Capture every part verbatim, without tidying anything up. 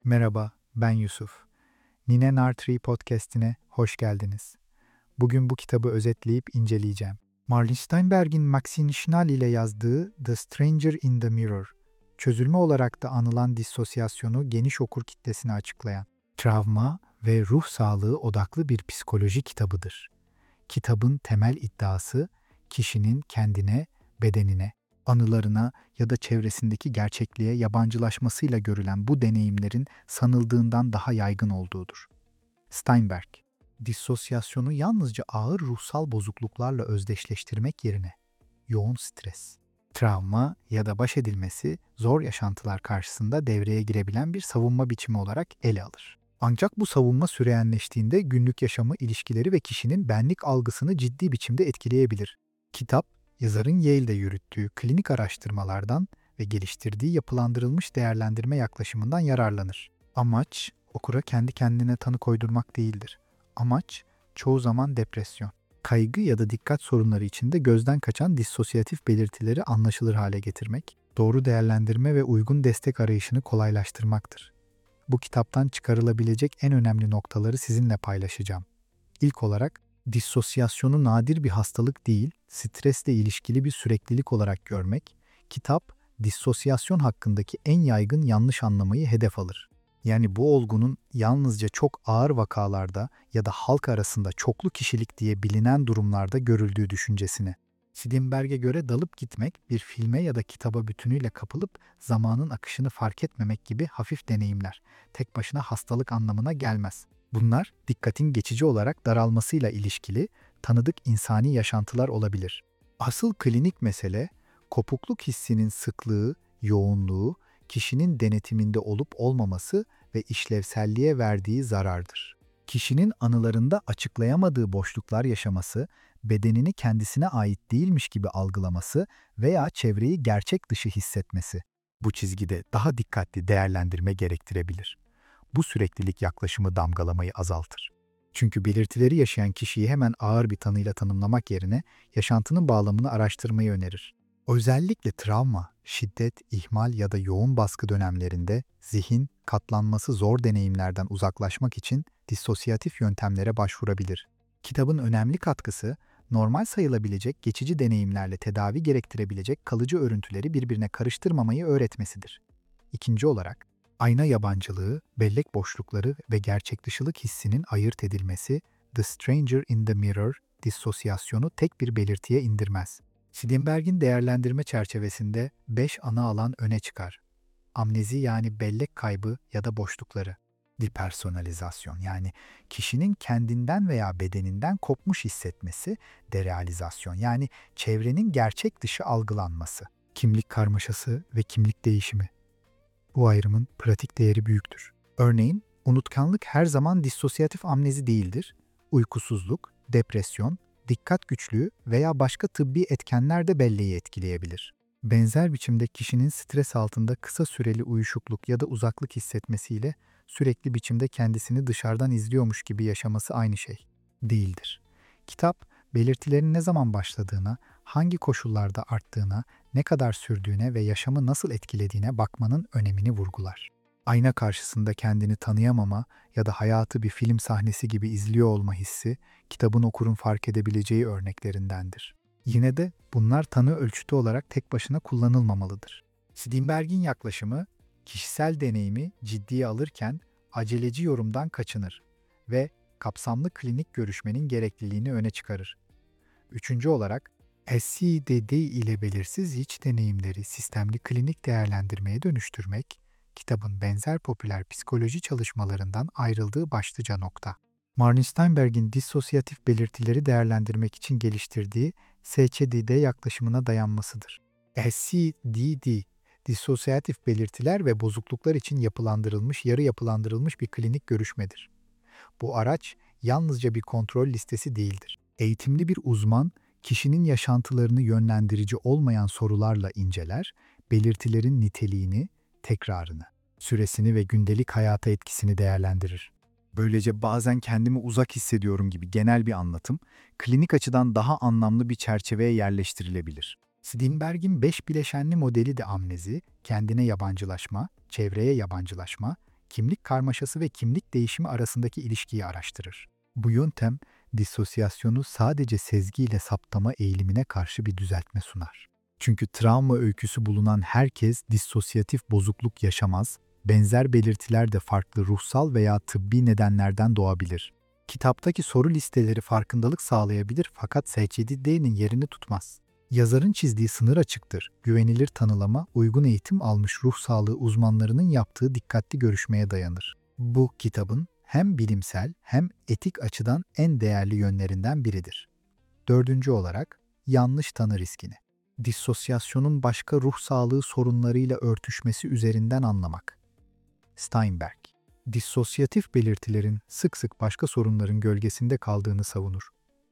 Merhaba, ben Yusuf. Nine Nartree podcast'ine hoş geldiniz. Bugün bu kitabı özetleyip inceleyeceğim. Marlin Steinberg'in Maxine Schnall ile yazdığı The Stranger in the Mirror, çözülme olarak da anılan dissosyasyonu geniş okur kitlesine açıklayan, travma ve ruh sağlığı odaklı bir psikoloji kitabıdır. Kitabın temel iddiası, kişinin kendine, bedenine, anılarına ya da çevresindeki gerçekliğe yabancılaşmasıyla görülen bu deneyimlerin sanıldığından daha yaygın olduğudur. Steinberg, dissosyasyonu yalnızca ağır ruhsal bozukluklarla özdeşleştirmek yerine yoğun stres, travma ya da baş edilmesi zor yaşantılar karşısında devreye girebilen bir savunma biçimi olarak ele alır. Ancak bu savunma süreyenleştiğinde günlük yaşamı, ilişkileri ve kişinin benlik algısını ciddi biçimde etkileyebilir. Kitap, yazarın Yale'de yürüttüğü klinik araştırmalardan ve geliştirdiği yapılandırılmış değerlendirme yaklaşımından yararlanır. Amaç, okura kendi kendine tanı koydurmak değildir. Amaç, çoğu zaman depresyon, kaygı ya da dikkat sorunları içinde gözden kaçan dissosiyatif belirtileri anlaşılır hale getirmek, doğru değerlendirme ve uygun destek arayışını kolaylaştırmaktır. Bu kitaptan çıkarılabilecek en önemli noktaları sizinle paylaşacağım. İlk olarak, dissosyasyonu nadir bir hastalık değil, stresle ilişkili bir süreklilik olarak görmek, kitap, dissosyasyon hakkındaki en yaygın yanlış anlamayı hedef alır. Yani bu olgunun yalnızca çok ağır vakalarda ya da halk arasında çoklu kişilik diye bilinen durumlarda görüldüğü düşüncesini. Steinberg'e göre dalıp gitmek, bir filme ya da kitaba bütünüyle kapılıp zamanın akışını fark etmemek gibi hafif deneyimler, tek başına hastalık anlamına gelmez. Bunlar, dikkatin geçici olarak daralmasıyla ilişkili, tanıdık insani yaşantılar olabilir. Asıl klinik mesele, kopukluk hissinin sıklığı, yoğunluğu, kişinin denetiminde olup olmaması ve işlevselliğe verdiği zarardır. Kişinin anılarında açıklayamadığı boşluklar yaşaması, bedenini kendisine ait değilmiş gibi algılaması veya çevreyi gerçek dışı hissetmesi. Bu çizgide daha dikkatli değerlendirme gerektirebilir. Bu süreklilik yaklaşımı damgalamayı azaltır. Çünkü belirtileri yaşayan kişiyi hemen ağır bir tanıyla tanımlamak yerine yaşantının bağlamını araştırmayı önerir. Özellikle travma, şiddet, ihmal ya da yoğun baskı dönemlerinde zihin, katlanması zor deneyimlerden uzaklaşmak için dissosiyatif yöntemlere başvurabilir. Kitabın önemli katkısı, normal sayılabilecek geçici deneyimlerle tedavi gerektirebilecek kalıcı örüntüleri birbirine karıştırmamayı öğretmesidir. İkinci olarak, ayna yabancılığı, bellek boşlukları ve gerçek dışılık hissinin ayırt edilmesi, The Stranger in the Mirror, dissosyasyonu tek bir belirtiye indirmez. Steinberg'in değerlendirme çerçevesinde beş ana alan öne çıkar. Amnezi yani bellek kaybı ya da boşlukları. Depersonalizasyon yani kişinin kendinden veya bedeninden kopmuş hissetmesi. Derealizasyon yani çevrenin gerçek dışı algılanması. Kimlik karmaşası ve kimlik değişimi. Bu ayrımın pratik değeri büyüktür. Örneğin, unutkanlık her zaman dissosiyatif amnezi değildir. Uykusuzluk, depresyon, dikkat güçlüğü veya başka tıbbi etkenler de belleği etkileyebilir. Benzer biçimde kişinin stres altında kısa süreli uyuşukluk ya da uzaklık hissetmesiyle sürekli biçimde kendisini dışarıdan izliyormuş gibi yaşaması aynı şey değildir. Kitap, belirtilerin ne zaman başladığına, hangi koşullarda arttığına, ne kadar sürdüğüne ve yaşamı nasıl etkilediğine bakmanın önemini vurgular. Ayna karşısında kendini tanıyamama ya da hayatı bir film sahnesi gibi izliyor olma hissi, kitabın okurun fark edebileceği örneklerindendir. Yine de bunlar tanı ölçütü olarak tek başına kullanılmamalıdır. Steinberg'in yaklaşımı, kişisel deneyimi ciddiye alırken aceleci yorumdan kaçınır ve kapsamlı klinik görüşmenin gerekliliğini öne çıkarır. Üçüncü olarak, S C D D ile belirsiz iç deneyimleri sistemli klinik değerlendirmeye dönüştürmek, kitabın benzer popüler psikoloji çalışmalarından ayrıldığı başlıca nokta. Martin Steinberg'in dissosiyatif belirtileri değerlendirmek için geliştirdiği S C D D yaklaşımına dayanmasıdır. S C D D, dissosiyatif belirtiler ve bozukluklar için yapılandırılmış, yarı yapılandırılmış bir klinik görüşmedir. Bu araç yalnızca bir kontrol listesi değildir. Eğitimli bir uzman, kişinin yaşantılarını yönlendirici olmayan sorularla inceler, belirtilerin niteliğini, tekrarını, süresini ve gündelik hayata etkisini değerlendirir. Böylece bazen kendimi uzak hissediyorum gibi genel bir anlatım, klinik açıdan daha anlamlı bir çerçeveye yerleştirilebilir. Steinberg'in beş bileşenli modeli de amnezi, kendine yabancılaşma, çevreye yabancılaşma, kimlik karmaşası ve kimlik değişimi arasındaki ilişkiyi araştırır. Bu yöntem, disosyasyonu sadece sezgiyle saptama eğilimine karşı bir düzeltme sunar. Çünkü travma öyküsü bulunan herkes disosyatif bozukluk yaşamaz, benzer belirtiler de farklı ruhsal veya tıbbi nedenlerden doğabilir. Kitaptaki soru listeleri farkındalık sağlayabilir fakat S C D D'nin yerini tutmaz. Yazarın çizdiği sınır açıktır. Güvenilir tanılama, uygun eğitim almış ruh sağlığı uzmanlarının yaptığı dikkatli görüşmeye dayanır. Bu kitabın hem bilimsel hem etik açıdan en değerli yönlerinden biridir. Dördüncü olarak, yanlış tanı riskini. Dissosyasyonun başka ruh sağlığı sorunlarıyla örtüşmesi üzerinden anlamak. Steinberg, dissosyatif belirtilerin sık sık başka sorunların gölgesinde kaldığını savunur.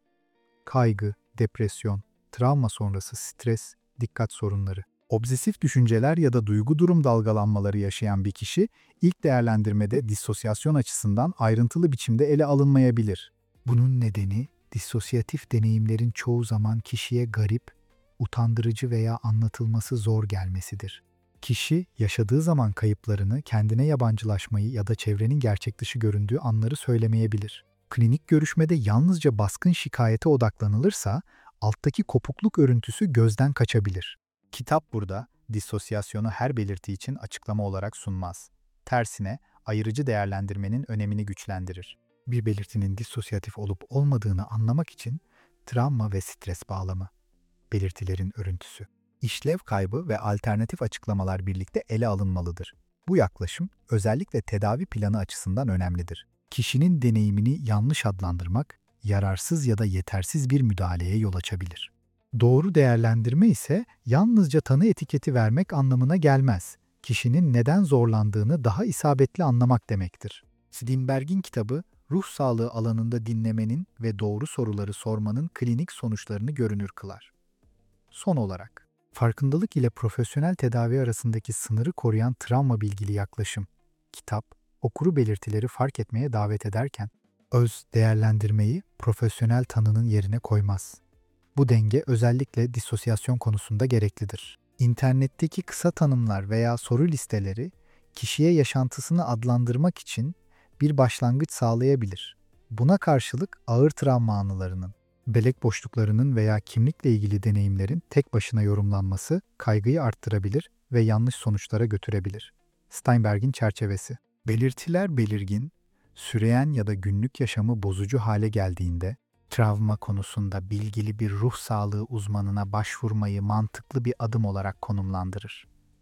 Kaygı, depresyon, travma sonrası stres, dikkat sorunları, obsesif düşünceler ya da duygu durum dalgalanmaları yaşayan bir kişi, ilk değerlendirmede dissosyasyon açısından ayrıntılı biçimde ele alınmayabilir. Bunun nedeni, dissosyatif deneyimlerin çoğu zaman kişiye garip, utandırıcı veya anlatılması zor gelmesidir. Kişi, yaşadığı zaman kayıplarını, kendine yabancılaşmayı ya da çevrenin gerçek dışı göründüğü anları söylemeyebilir. Klinik görüşmede yalnızca baskın şikayete odaklanılırsa, alttaki kopukluk örüntüsü gözden kaçabilir. Kitap burada, dissosyasyonu her belirti için açıklama olarak sunmaz. Tersine, ayırıcı değerlendirmenin önemini güçlendirir. Bir belirtinin dissosyatif olup olmadığını anlamak için, travma ve stres bağlamı, belirtilerin örüntüsü, işlev kaybı ve alternatif açıklamalar birlikte ele alınmalıdır. Bu yaklaşım, özellikle tedavi planı açısından önemlidir. Kişinin deneyimini yanlış adlandırmak, yararsız ya da yetersiz bir müdahaleye yol açabilir. Doğru değerlendirme ise yalnızca tanı etiketi vermek anlamına gelmez. Kişinin neden zorlandığını daha isabetli anlamak demektir. Steinberg'in kitabı, ruh sağlığı alanında dinlemenin ve doğru soruları sormanın klinik sonuçlarını görünür kılar. Son olarak, farkındalık ile profesyonel tedavi arasındaki sınırı koruyan travma bilgili yaklaşım. Kitap, okuru belirtileri fark etmeye davet ederken, öz değerlendirmeyi profesyonel tanının yerine koymaz. Bu denge özellikle disosyasyon konusunda gereklidir. İnternetteki kısa tanımlar veya soru listeleri, kişiye yaşantısını adlandırmak için bir başlangıç sağlayabilir. Buna karşılık ağır travma anılarının, bellek boşluklarının veya kimlikle ilgili deneyimlerin tek başına yorumlanması kaygıyı arttırabilir ve yanlış sonuçlara götürebilir. Steinberg'in çerçevesi. Belirtiler belirgin, süreyen ya da günlük yaşamı bozucu hale geldiğinde, travma konusunda bilgili bir ruh sağlığı uzmanına başvurmayı mantıklı bir adım olarak konumlandırır.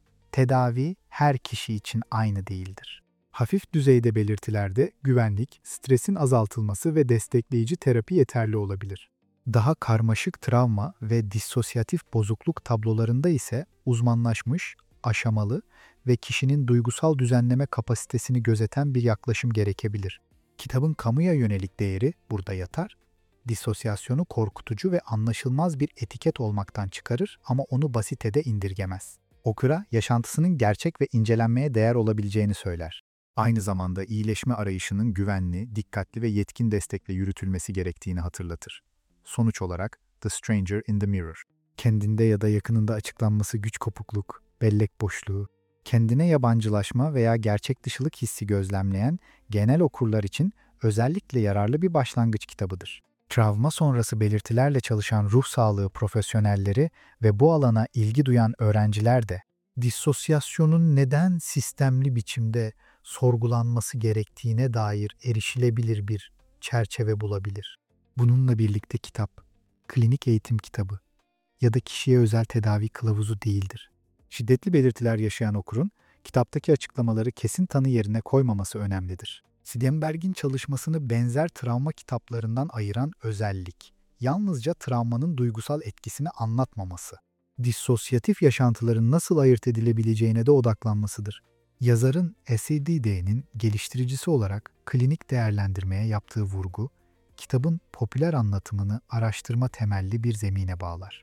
Tedavi her kişi için aynı değildir. Hafif düzeyde belirtilerde güvenlik, stresin azaltılması ve destekleyici terapi yeterli olabilir. Daha karmaşık travma ve dissosyatif bozukluk tablolarında ise uzmanlaşmış, aşamalı ve kişinin duygusal düzenleme kapasitesini gözeten bir yaklaşım gerekebilir. Kitabın kamuya yönelik değeri burada yatar, disosyasyonu korkutucu ve anlaşılmaz bir etiket olmaktan çıkarır ama onu basite de indirgemez. Okura yaşantısının gerçek ve incelenmeye değer olabileceğini söyler. Aynı zamanda iyileşme arayışının güvenli, dikkatli ve yetkin destekle yürütülmesi gerektiğini hatırlatır. Sonuç olarak The Stranger in the Mirror, kendinde ya da yakınında açıklanması güç kopukluk, bellek boşluğu, kendine yabancılaşma veya gerçek dışılık hissi gözlemleyen genel okurlar için özellikle yararlı bir başlangıç kitabıdır. Travma sonrası belirtilerle çalışan ruh sağlığı profesyonelleri ve bu alana ilgi duyan öğrenciler de dissosyasyonun neden sistemli biçimde sorgulanması gerektiğine dair erişilebilir bir çerçeve bulabilir. Bununla birlikte kitap, klinik eğitim kitabı ya da kişiye özel tedavi kılavuzu değildir. Şiddetli belirtiler yaşayan okurun, kitaptaki açıklamaları kesin tanı yerine koymaması önemlidir. Steinberg'in çalışmasını benzer travma kitaplarından ayıran özellik, yalnızca travmanın duygusal etkisini anlatmaması, dissosyatif yaşantıların nasıl ayırt edilebileceğine de odaklanmasıdır. Yazarın S D D'nin geliştiricisi olarak klinik değerlendirmeye yaptığı vurgu, kitabın popüler anlatımını araştırma temelli bir zemine bağlar.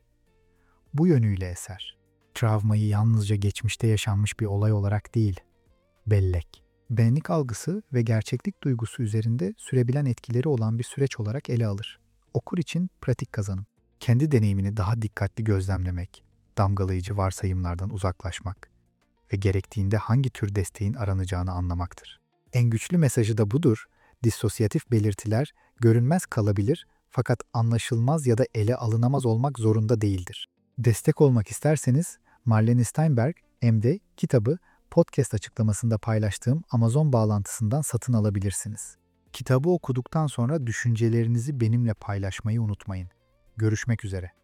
Bu yönüyle eser, travmayı yalnızca geçmişte yaşanmış bir olay olarak değil, bellek, benlik algısı ve gerçeklik duygusu üzerinde sürebilen etkileri olan bir süreç olarak ele alır. Okur için pratik kazanım, kendi deneyimini daha dikkatli gözlemlemek, damgalayıcı varsayımlardan uzaklaşmak ve gerektiğinde hangi tür desteğin aranacağını anlamaktır. En güçlü mesajı da budur. Dissosiyatif belirtiler görünmez kalabilir fakat anlaşılmaz ya da ele alınamaz olmak zorunda değildir. Destek olmak isterseniz Marlene Steinberg, M D kitabı podcast açıklamasında paylaştığım Amazon bağlantısından satın alabilirsiniz. Kitabı okuduktan sonra düşüncelerinizi benimle paylaşmayı unutmayın. Görüşmek üzere.